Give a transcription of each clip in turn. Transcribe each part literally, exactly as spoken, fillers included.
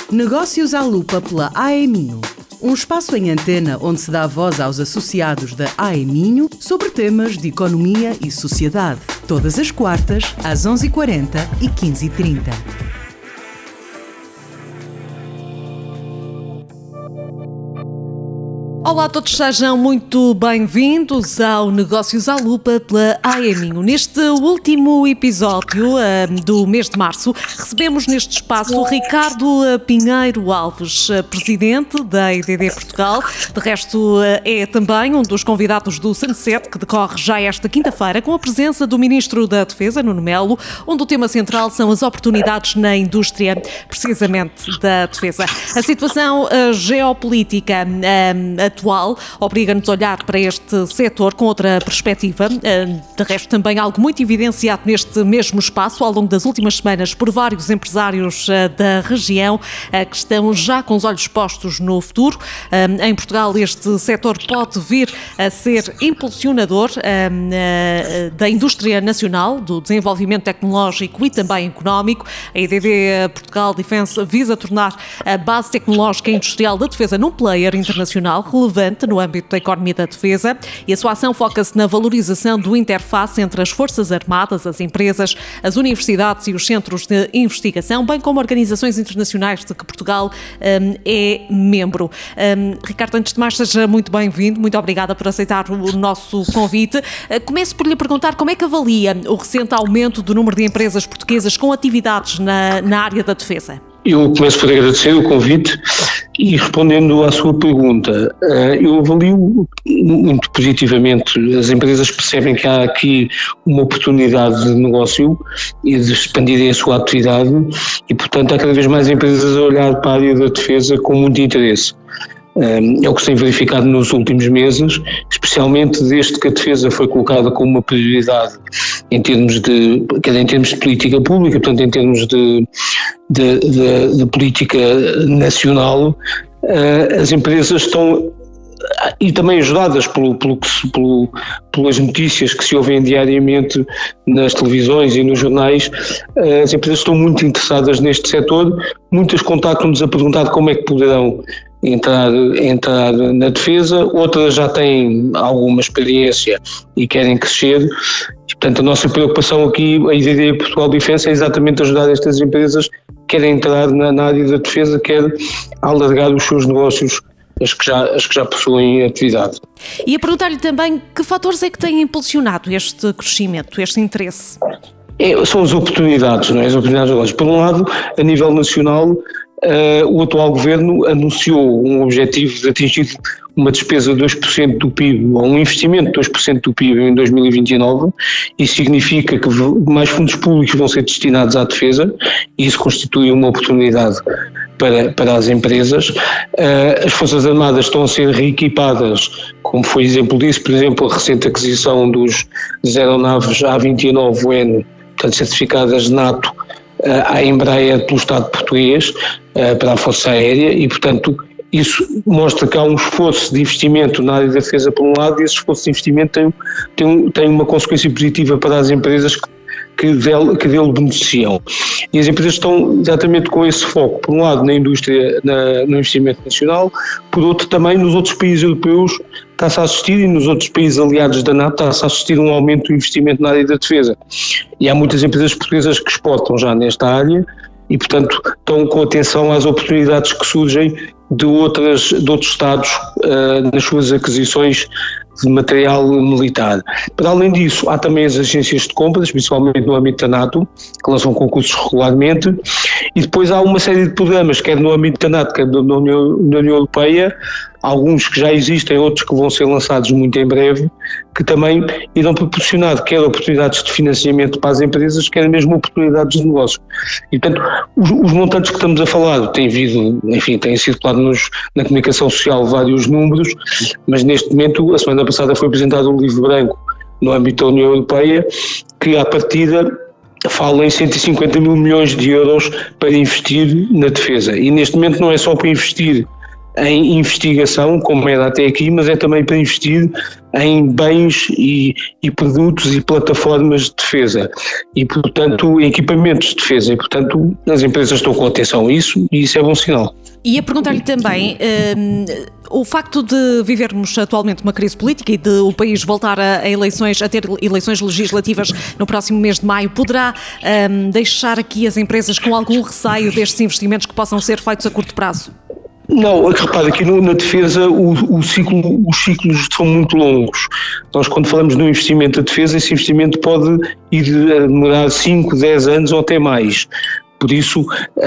Negócios à Lupa pela A E Minho. Um espaço em antena onde se dá voz aos associados da A E Minho sobre temas de economia e sociedade. Todas as quartas, às onze e quarenta e quinze e trinta. Olá a todos, sejam muito bem-vindos ao Negócios à Lupa pela A E Minho. Neste último episódio uh, do mês de março, recebemos neste espaço Ricardo Pinheiro Alves, presidente da E D D Portugal. De resto, uh, é também um dos convidados do Sunset, que decorre já esta quinta-feira, com a presença do Ministro da Defesa, Nuno Melo, onde o tema central são as oportunidades na indústria, precisamente da defesa. A situação uh, geopolítica uh, atual obriga-nos a olhar para este setor com outra perspectiva. De resto, também algo muito evidenciado neste mesmo espaço ao longo das últimas semanas por vários empresários da região que estão já com os olhos postos no futuro. Em Portugal, este setor pode vir a ser impulsionador da indústria nacional, do desenvolvimento tecnológico e também económico. A E D D Portugal Defence visa tornar a base tecnológica e industrial da defesa num player internacional relevante no âmbito da economia da defesa, e a sua ação foca-se na valorização do interface entre as Forças Armadas, as empresas, as universidades e os centros de investigação, bem como organizações internacionais de que Portugal um, é membro. Um, Ricardo, antes de mais, seja muito bem-vindo, muito obrigada por aceitar o nosso convite. Uh, começo por lhe perguntar como é que avalia o recente aumento do número de empresas portuguesas com atividades na, na área da defesa. Eu começo por agradecer o convite e, respondendo à sua pergunta, eu avalio muito positivamente. As empresas percebem que há aqui uma oportunidade de negócio e de expandirem a sua atividade e, portanto, há cada vez mais empresas a olhar para a área da defesa com muito interesse. É o que se tem verificado nos últimos meses, especialmente desde que a defesa foi colocada como uma prioridade em termos de, em termos de política pública, portanto em termos de, de, de, de política nacional. As empresas estão, e também ajudadas pelo, pelo que se, pelo, pelas notícias que se ouvem diariamente nas televisões e nos jornais, as empresas estão muito interessadas neste setor. Muitas contactam-nos a perguntar como é que poderão entrar, entrar na defesa, outras já têm alguma experiência e querem crescer. E, portanto, a nossa preocupação aqui, a E D D Portugal Defence, é exatamente ajudar estas empresas que querem entrar na, na área da defesa, quer alargar os seus negócios, as que já, as que já possuem atividade. E a perguntar-lhe também que fatores é que têm impulsionado este crescimento, este interesse? É, são as oportunidades, não é? As oportunidades. Por um lado, a nível nacional, Uh, o atual governo anunciou um objetivo de atingir uma despesa de dois por cento do P I B, ou um investimento de dois por cento do P I B em dois mil e vinte e nove. Isso significa que mais fundos públicos vão ser destinados à defesa, e isso constitui uma oportunidade para, para as empresas. Uh, as Forças Armadas estão a ser reequipadas, como foi exemplo disso, por exemplo, a recente aquisição dos, das aeronaves A vinte e nove N, portanto certificadas NATO, à Embraer pelo Estado português, para a Força Aérea, e portanto isso mostra que há um esforço de investimento na área da defesa por um lado, e esse esforço de investimento tem, tem, tem uma consequência positiva para as empresas que, que, dele, que dele beneficiam. E as empresas estão exatamente com esse foco, por um lado na indústria, na, no investimento nacional, por outro também nos outros países europeus está-se a assistir, e nos outros países aliados da NATO está-se a assistir a um aumento do investimento na área da defesa. E há muitas empresas portuguesas que exportam já nesta área e, portanto, estão com atenção às oportunidades que surgem de, outras, de outros Estados uh, nas suas aquisições de material militar. Para além disso, há também as agências de compras, principalmente no âmbito da NATO, que lançam concursos regularmente, e depois há uma série de programas, quer no âmbito da NATO, quer na União, na União Europeia, alguns que já existem, outros que vão ser lançados muito em breve, que também irão proporcionar quer oportunidades de financiamento para as empresas, quer mesmo oportunidades de negócio. E, portanto, os, os montantes que estamos a falar têm vindo, enfim, têm circulado nos, na comunicação social vários números, mas neste momento, a semana passada foi apresentado um livro branco no âmbito da União Europeia, que à partida fala em cento e cinquenta mil milhões de euros para investir na defesa. E neste momento não é só para investir em investigação, como era até aqui, mas é também para investir em bens e, e produtos e plataformas de defesa e, portanto, equipamentos de defesa. E, portanto, as empresas estão com atenção a isso e isso é bom sinal. E a perguntar-lhe também, um, o facto de vivermos atualmente uma crise política e de o país voltar a, a eleições, a ter eleições legislativas no próximo mês de maio, poderá um, deixar aqui as empresas com algum receio destes investimentos que possam ser feitos a curto prazo? Não, repara, aqui no, na defesa o, o ciclo, os ciclos são muito longos. Nós, quando falamos no investimento da defesa, esse investimento pode ir a demorar cinco, dez anos ou até mais. Por isso,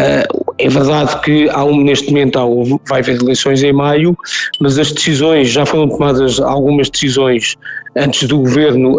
é verdade que há um, neste momento há, vai haver eleições em maio, mas as decisões, já foram tomadas algumas decisões antes do Governo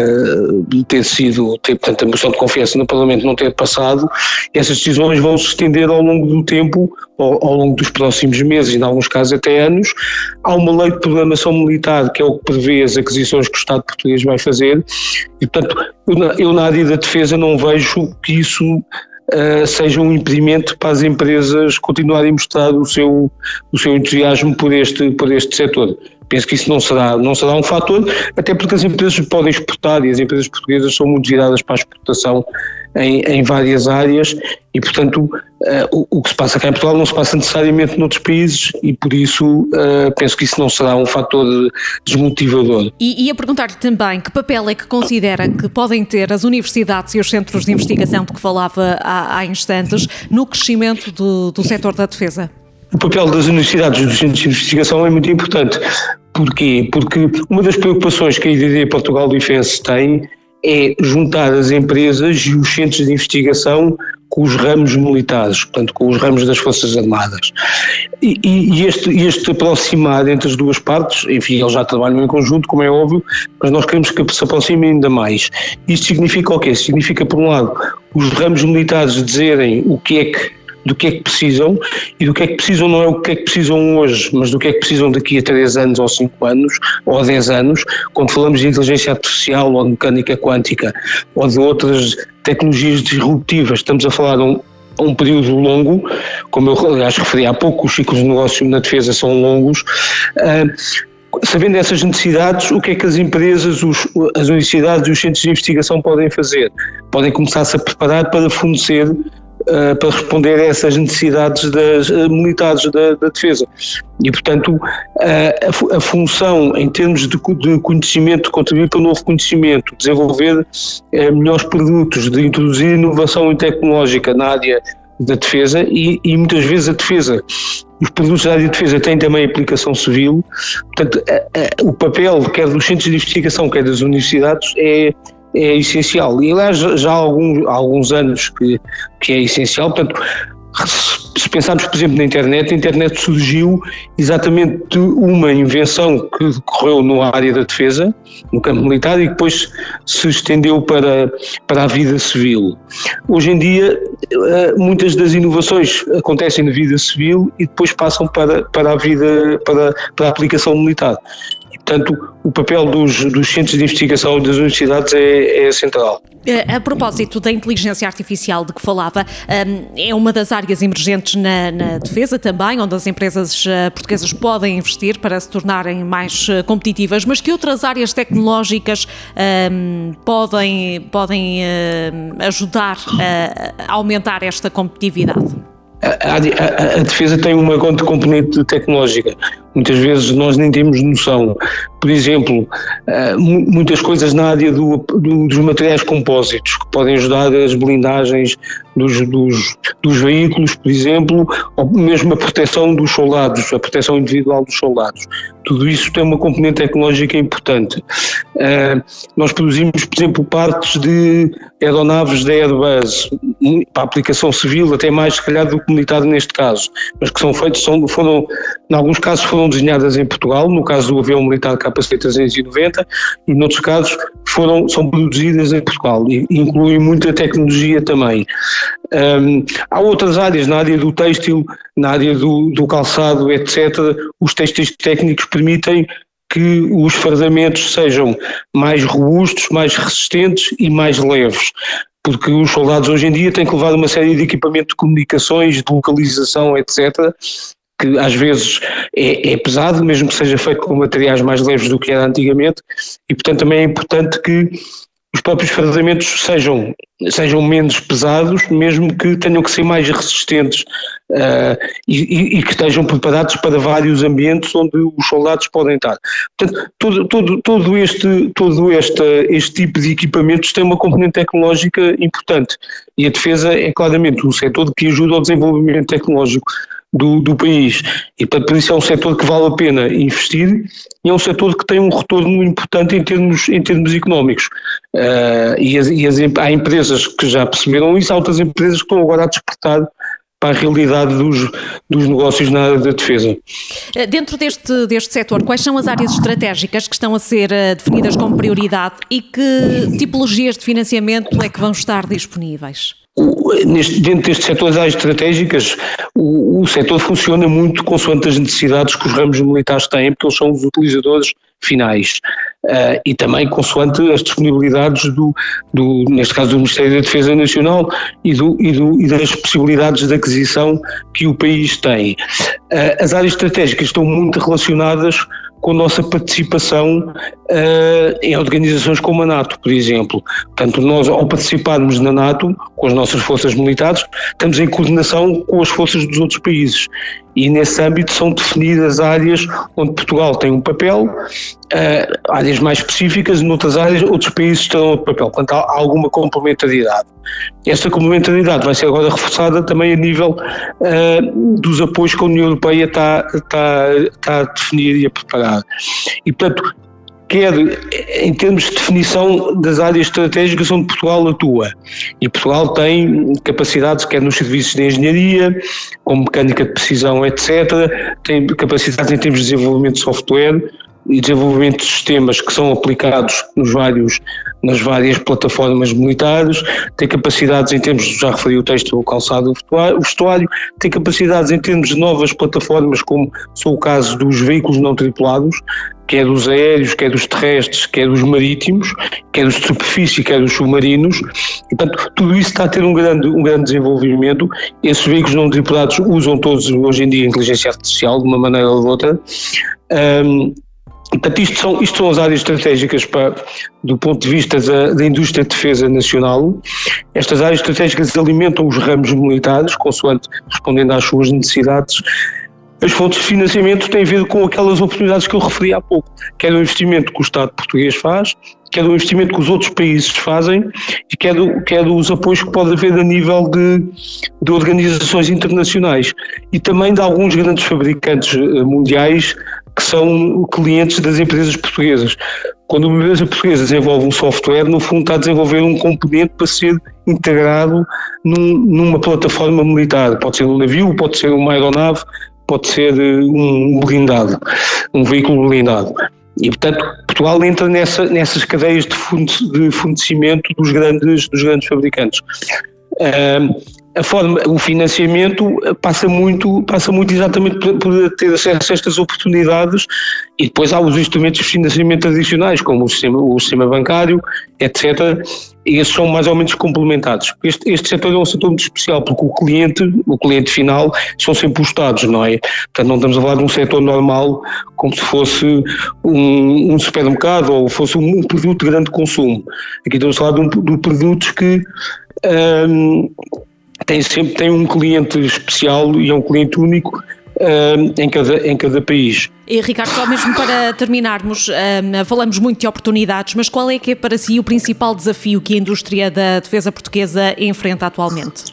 uh, ter sido, ter, portanto, a moção de confiança no Parlamento não ter passado, e essas decisões vão se estender ao longo do tempo, ao, ao longo dos próximos meses, e em alguns casos até anos. Há uma lei de programação militar, que é o que prevê as aquisições que o Estado português vai fazer, e portanto, eu, eu na área da defesa não vejo que isso Uh, seja um impedimento para as empresas continuarem a mostrar o seu, o seu entusiasmo por este, por este setor. Penso que isso não será, não será um fator, até porque as empresas podem exportar e as empresas portuguesas são muito viradas para a exportação em, em várias áreas e, portanto, uh, o, o que se passa cá em Portugal não se passa necessariamente noutros países e, por isso, uh, penso que isso não será um fator desmotivador. E, e a perguntar-lhe também que papel é que considera que podem ter as universidades e os centros de investigação de que falava há, há instantes no crescimento do, do setor da defesa? O papel das universidades e dos centros de investigação é muito importante. Porquê? Porque uma das preocupações que a I D D Portugal Defence tem é juntar as empresas e os centros de investigação com os ramos militares, portanto com os ramos das Forças Armadas. E, e este, este aproximar entre as duas partes, enfim, eles já trabalham em conjunto, como é óbvio, mas nós queremos que se aproximem ainda mais. Isto significa o quê? Significa, por um lado, os ramos militares dizerem o que é que do que é que precisam, e do que é que precisam não é o que é que precisam hoje, mas do que é que precisam daqui a três anos ou cinco anos, ou a dez anos, quando falamos de inteligência artificial ou de mecânica quântica, ou de outras tecnologias disruptivas. Estamos a falar de um, um período longo, como eu aliás referi há pouco, os ciclos de negócio na defesa são longos. Uh, Sabendo essas necessidades, o que é que as empresas, os, as universidades e os centros de investigação podem fazer? Podem começar-se a preparar para fornecer Uh, para responder a essas necessidades das uh, militares da, da defesa. E, portanto, uh, a, a função em termos de, de conhecimento, de contribuir para o novo conhecimento, desenvolver uh, melhores produtos, de introduzir inovação tecnológica na área da defesa e, e muitas vezes a defesa. Os produtos da área de defesa têm também aplicação civil, portanto, a, a, o papel quer dos centros de investigação, quer das universidades, é é essencial. E aliás já há alguns, há alguns anos que, que é essencial. Portanto, se pensarmos, por exemplo, na internet, a internet surgiu exatamente de uma invenção que decorreu na área da defesa, no campo militar, e que depois se estendeu para, para a vida civil. Hoje em dia, muitas das inovações acontecem na vida civil e depois passam para, para a vida, para, para a aplicação militar. Portanto, o papel dos, dos centros de investigação e das universidades é, é central. A propósito da inteligência artificial de que falava, é uma das áreas emergentes na, na defesa também, onde as empresas portuguesas podem investir para se tornarem mais competitivas, mas que outras áreas tecnológicas um, podem, podem um, ajudar a aumentar esta competitividade? A, a, a defesa tem uma grande componente tecnológica. Muitas vezes nós nem temos noção. Por exemplo, muitas coisas na área do, do, dos materiais compósitos que podem ajudar as blindagens dos, dos, dos veículos, por exemplo, ou mesmo a proteção dos soldados, a proteção individual dos soldados. Tudo isso tem uma componente tecnológica importante. Uh, nós produzimos, por exemplo, partes de aeronaves da Airbus, para a aplicação civil, até mais se calhar do que militar neste caso, mas que são feitos, são, foram, em alguns casos foram desenhadas em Portugal, no caso do avião militar K C trezentos e noventa, e noutros casos foram, são produzidas em Portugal, e incluem muita tecnologia também. Um, há outras áreas, na área do têxtil, na área do, do calçado, etcétera. Os têxteis técnicos permitem que os fardamentos sejam mais robustos, mais resistentes e mais leves, porque os soldados hoje em dia têm que levar uma série de equipamento de comunicações, de localização, etcétera, que às vezes é, é pesado, mesmo que seja feito com materiais mais leves do que era antigamente, e portanto também é importante que os próprios fardamentos sejam, sejam menos pesados, mesmo que tenham que ser mais resistentes uh, e, e que estejam preparados para vários ambientes onde os soldados podem estar. Portanto, todo, todo, todo, este, todo este, este tipo de equipamentos tem uma componente tecnológica importante, e a defesa é claramente um setor que ajuda ao desenvolvimento tecnológico Do, do país, e portanto por isso é um setor que vale a pena investir, e é um setor que tem um retorno importante em termos, em termos económicos, uh, e, as, e as, há empresas que já perceberam isso, há outras empresas que estão agora a despertar para a realidade dos, dos negócios na área da defesa. Dentro deste, deste setor, quais são as áreas estratégicas que estão a ser definidas como prioridade e que tipologias de financiamento é que vão estar disponíveis? Neste, dentro destes setores áreas estratégicas, o, o setor funciona muito consoante as necessidades que os ramos militares têm, porque eles são os utilizadores finais, uh, e também consoante as disponibilidades do, do, neste caso do Ministério da Defesa Nacional e, do, e, do, e das possibilidades de aquisição que o país tem. Uh, as áreas estratégicas estão muito relacionadas com a nossa participação uh, em organizações como a NATO, por exemplo. Portanto, nós, ao participarmos na NATO, com as nossas forças militares, estamos em coordenação com as forças dos outros países. E nesse âmbito são definidas áreas onde Portugal tem um papel, uh, áreas mais específicas, e noutras áreas outros países terão outro papel. Portanto, há, há alguma complementaridade. Esta complementaridade vai ser agora reforçada também a nível uh, dos apoios que a União Europeia está, está, está a definir e a preparar. E, portanto, quer em termos de definição das áreas estratégicas onde Portugal atua. E Portugal tem capacidades, quer nos serviços de engenharia, como mecânica de precisão, etcétera, tem capacidades em termos de desenvolvimento de software e desenvolvimento de sistemas que são aplicados nos vários, nas várias plataformas militares, tem capacidades em termos, já referi o texto, o calçado, o vestuário, tem capacidades em termos de novas plataformas, como são o caso dos veículos não tripulados, quer dos aéreos, quer dos terrestres, quer dos marítimos, quer dos de superfície, quer dos submarinos, e portanto tudo isso está a ter um grande, um grande desenvolvimento. Esses veículos não tripulados usam todos hoje em dia a inteligência artificial de uma maneira ou de outra. Um, Portanto, isto são, isto são as áreas estratégicas para, do ponto de vista da, da indústria de defesa nacional. Estas áreas estratégicas alimentam os ramos militares, consoante respondendo às suas necessidades. As fontes de financiamento têm a ver com aquelas oportunidades que eu referi há pouco, quer o investimento que o Estado português faz, quer o investimento que os outros países fazem e quer, quer os apoios que pode haver a nível de, de organizações internacionais e também de alguns grandes fabricantes mundiais que são clientes das empresas portuguesas. Quando uma empresa portuguesa desenvolve um software, no fundo está a desenvolver um componente para ser integrado num, numa plataforma militar. Pode ser um navio, pode ser uma aeronave, pode ser um blindado, um veículo blindado. E, portanto, Portugal entra nessa, nessas cadeias de fornecimento dos grandes, dos grandes fabricantes. Um, A forma, o financiamento passa muito, passa muito exatamente por, por ter acesso a estas oportunidades e depois há os instrumentos de financiamento adicionais, como o sistema, o sistema bancário, etcétera. E esses são mais ou menos complementados. Este, este setor é um setor muito especial porque o cliente, o cliente final, são sempre os Estados, não é? Portanto, não estamos a falar de um setor normal como se fosse um, um supermercado ou fosse um, um produto de grande consumo. Aqui estamos a falar de, um, de produtos que um, tem sempre tem um cliente especial e é um cliente único um, em, cada, em cada país. E Ricardo, só mesmo para terminarmos, um, falamos muito de oportunidades, mas qual é que é para si o principal desafio que a indústria da defesa portuguesa enfrenta atualmente?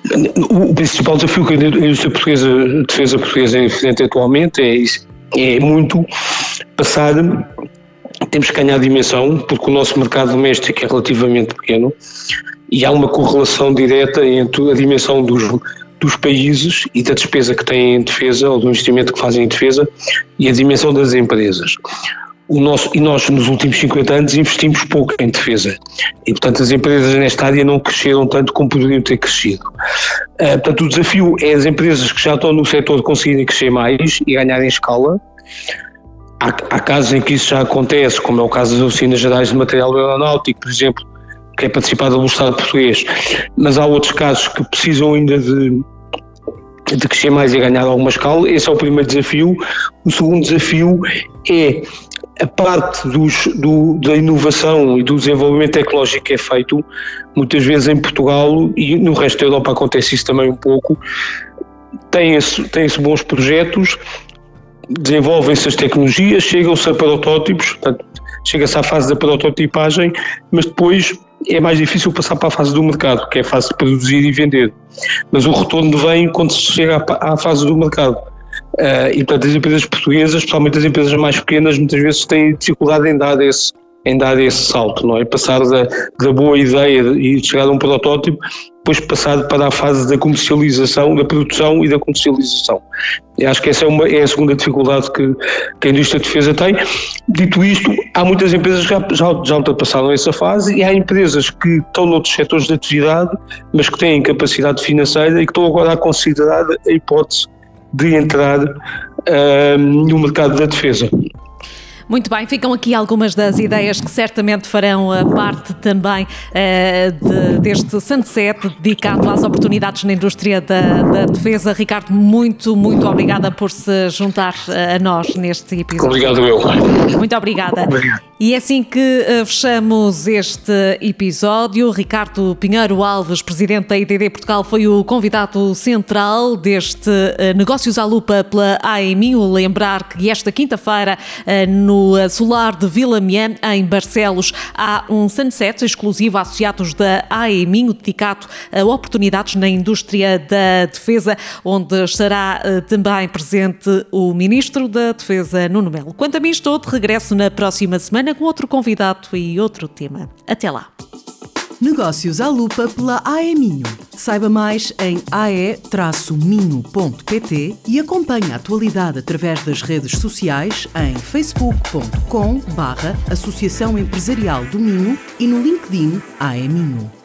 O principal desafio que a indústria portuguesa, a defesa portuguesa enfrenta atualmente é, é muito passar, temos que ganhar dimensão, porque o nosso mercado doméstico é relativamente pequeno, e há uma correlação direta entre a dimensão dos, dos países e da despesa que têm em defesa, ou do investimento que fazem em defesa, e a dimensão das empresas. O nosso, e nós, nos últimos cinquenta anos, investimos pouco em defesa. E, portanto, as empresas nesta área não cresceram tanto como poderiam ter crescido. Uh, portanto, o desafio é as empresas que já estão no setor conseguirem crescer mais e ganharem escala. Há, há casos em que isso já acontece, como é o caso das oficinas gerais de material aeronáutico, por exemplo, que é participado pelo Estado português, mas há outros casos que precisam ainda de, de crescer mais e ganhar alguma escala. Esse é o primeiro desafio. O segundo desafio é a parte dos, do, da inovação e do desenvolvimento tecnológico que é feito, muitas vezes em Portugal e no resto da Europa acontece isso também um pouco. Tem-se, tem-se bons projetos, desenvolvem-se as tecnologias, chegam-se a protótipos, portanto, chega-se à fase da prototipagem, mas depois é mais difícil passar para a fase do mercado, que é a fase de produzir e vender. Mas o retorno vem quando se chega à, à fase do mercado. Uh, e, portanto, as empresas portuguesas, especialmente as empresas mais pequenas, muitas vezes têm dificuldade em dar esse, em dar esse salto, não é? Passar da, da boa ideia e chegar a um protótipo, depois passar para a fase da comercialização, da produção e da comercialização. E acho que essa é, uma, é a segunda dificuldade que, que a indústria de defesa tem. Dito isto, há muitas empresas que já, já, já ultrapassaram essa fase e há empresas que estão noutros setores de atividade, mas que têm capacidade financeira e que estão agora a considerar a hipótese de entrar uh, no mercado da defesa. Muito bem, ficam aqui algumas das ideias que certamente farão parte também uh, de, deste Sunset dedicado às oportunidades na indústria da, da defesa. Ricardo, muito, muito obrigada por se juntar a nós neste episódio. Obrigado, eu. Muito obrigada. Obrigado. E é assim que uh, fechamos este episódio. Ricardo Pinheiro Alves, presidente da I D D Portugal, foi o convidado central deste uh, Negócios à Lupa pela A E M I U. Lembrar que esta quinta-feira, uh, no Solar de Vilamian, em Barcelos, há um Sunset exclusivo a associados da A E M I U dedicado a oportunidades na indústria da defesa, onde estará uh, também presente o Ministro da Defesa, Nuno Melo. Quanto a mim, estou de regresso na próxima semana com outro convidado e outro tema. Até lá. Negócios à Lupa pela A E M I U. Saiba mais em a e minho ponto pt e acompanhe a atualidade através das redes sociais em facebook ponto com barra Associação Empresarial do Minho e no LinkedIn A E M I U.